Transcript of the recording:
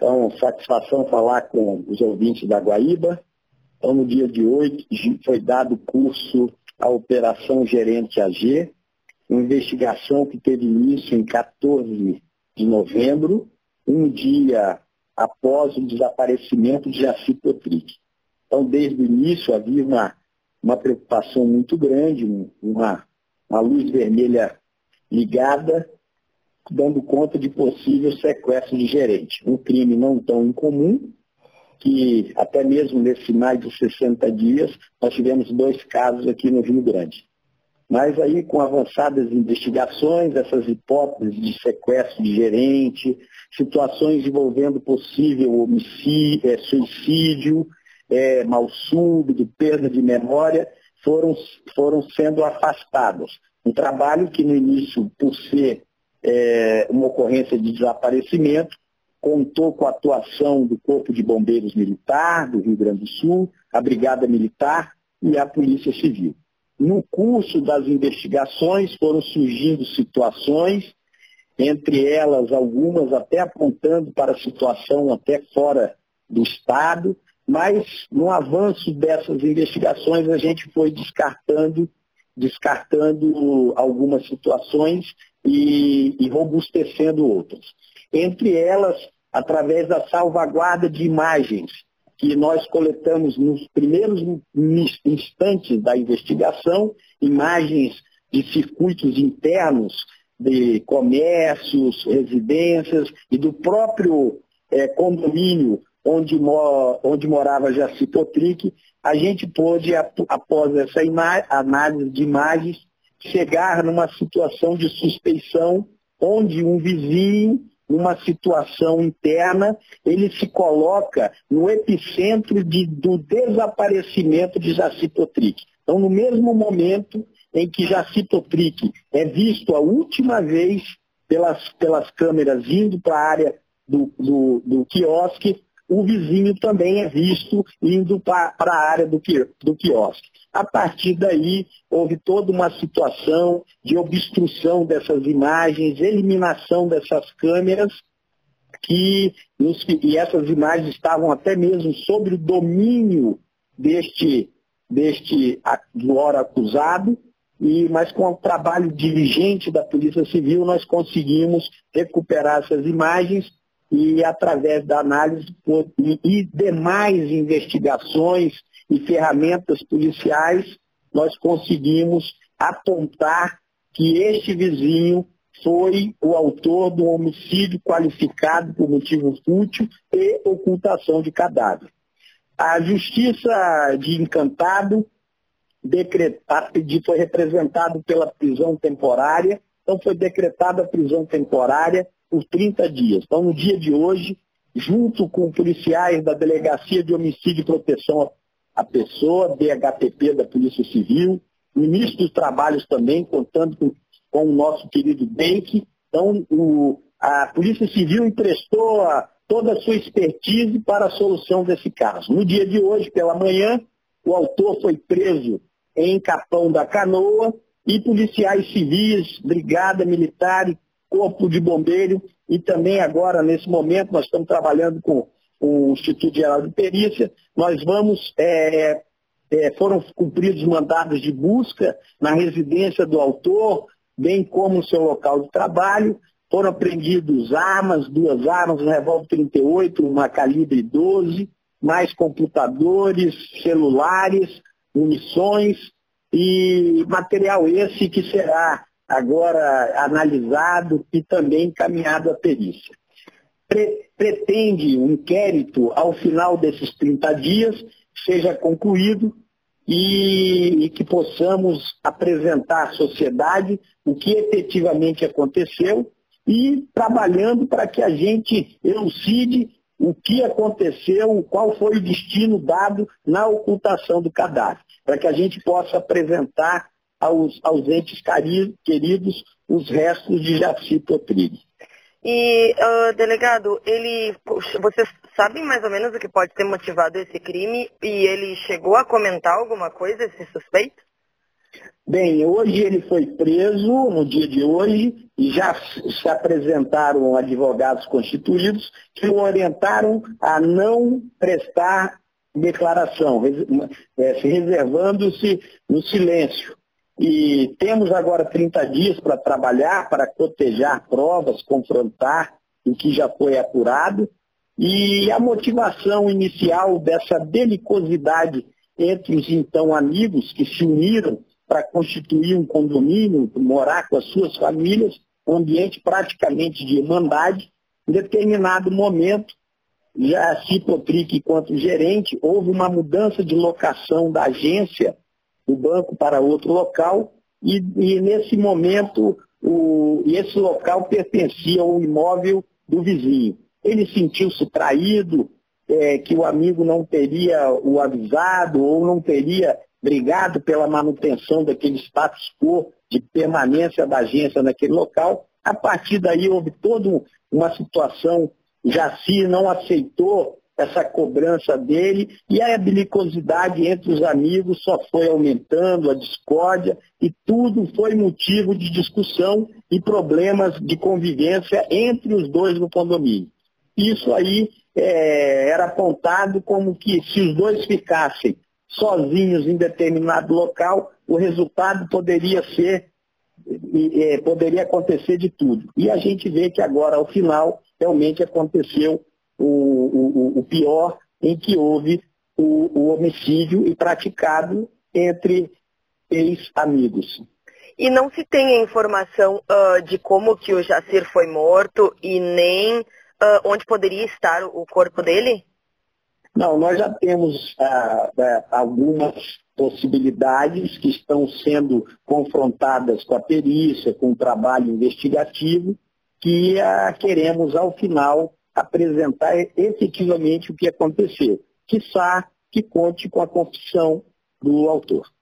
Então, satisfação falar com os ouvintes da Guaíba. Então, no dia de hoje, foi dado curso à Operação Gerente AG, uma investigação que teve início em 14 de novembro, um dia após o desaparecimento de Jaci Potric. Então, desde o início, havia uma preocupação muito grande, uma luz vermelha ligada, dando conta de possível sequestro de gerente. Um crime não tão incomum, que até mesmo nesse mais de 60 dias, nós tivemos 2 casos aqui no Rio Grande. Mas aí, com avançadas investigações, essas hipóteses de sequestro de gerente, situações envolvendo possível homicídio, suicídio, mal súbito, perda de memória, foram sendo afastadas. Um trabalho que no início, por ser uma ocorrência de desaparecimento, contou com a atuação do Corpo de Bombeiros Militar do Rio Grande do Sul, a Brigada Militar e a Polícia Civil. No curso das investigações foram surgindo situações, entre elas algumas até apontando para a situação até fora do Estado, mas no avanço dessas investigações a gente foi descartando algumas situações e robustecendo outras. Entre elas, através da salvaguarda de imagens que nós coletamos nos primeiros instantes da investigação, imagens de circuitos internos de comércios, residências e do próprio condomínio onde morava Jaci Potric, a gente pôde, após essa análise de imagens, chegar numa situação de suspeição onde um vizinho, numa situação interna, ele se coloca no epicentro do desaparecimento de Jaci Potric. Então, no mesmo momento em que Jaci Potric é visto a última vez pelas câmeras indo para a área do quiosque, o vizinho também é visto indo para a área do quiosque. A partir daí, houve toda uma situação de obstrução dessas imagens, eliminação dessas câmeras, e essas imagens estavam até mesmo sob o domínio do ora acusado, mas com o trabalho diligente da Polícia Civil nós conseguimos recuperar essas imagens e, através da análise e demais investigações e ferramentas policiais, nós conseguimos apontar que este vizinho foi o autor de um homicídio qualificado por motivo fútil e ocultação de cadáver. A Justiça de Encantado foi representado pela prisão temporária, então foi decretada a prisão temporária por 30 dias. Então, no dia de hoje, junto com policiais da Delegacia de Homicídio e Proteção à Pessoa, DHPP da Polícia Civil, o Ministro dos Trabalhos também, contando com o nosso querido Benck. Então, a Polícia Civil emprestou toda a sua expertise para a solução desse caso. No dia de hoje, pela manhã, o autor foi preso em Capão da Canoa e policiais civis, Brigada Militar e Corpo de Bombeiro, e também agora, nesse momento, nós estamos trabalhando com o Instituto Geral de Perícia. Nós foram cumpridos mandados de busca na residência do autor, bem como no seu local de trabalho. Foram apreendidos armas, 2 armas, um revólver 38, uma calibre 12, mais computadores, celulares, munições e material esse que será agora analisado e também encaminhado à perícia. Pretende um inquérito, ao final desses 30 dias, seja concluído e que possamos apresentar à sociedade o que efetivamente aconteceu e trabalhando para que a gente elucide o que aconteceu, qual foi o destino dado na ocultação do cadáver, para que a gente possa apresentar aos entes queridos os restos de Jaci Potric. E, delegado, vocês sabem mais ou menos o que pode ter motivado esse crime e ele chegou a comentar alguma coisa, esse suspeito? Bem, hoje ele foi preso, no dia de hoje, e já se apresentaram advogados constituídos que o orientaram a não prestar declaração, reservando-se no silêncio. E temos agora 30 dias para trabalhar, para cotejar provas, confrontar o que já foi apurado. E a motivação inicial dessa belicosidade entre os então amigos que se uniram para constituir um condomínio, morar com as suas famílias, um ambiente praticamente de irmandade. Em determinado momento, já Cipotric, enquanto gerente, houve uma mudança de locação da agência do banco para outro local e nesse momento esse local pertencia ao imóvel do vizinho. Ele sentiu-se traído, que o amigo não teria o avisado ou não teria brigado pela manutenção daquele status quo de permanência da agência naquele local. A partir daí houve toda uma situação, Jaci não aceitou essa cobrança dele e a belicosidade entre os amigos só foi aumentando, a discórdia, e tudo foi motivo de discussão e problemas de convivência entre os dois no condomínio. Isso aí era apontado como que se os dois ficassem sozinhos em determinado local, o resultado poderia acontecer de tudo. E a gente vê que agora, ao final, realmente aconteceu o pior, em que houve o homicídio e praticado entre ex-amigos. E não se tem a informação de como que o Jacir foi morto e nem onde poderia estar o corpo dele? Não, nós já temos algumas possibilidades que estão sendo confrontadas com a perícia, com o trabalho investigativo, que queremos, ao final, apresentar efetivamente o que aconteceu. Quiçá que conte com a confissão do autor.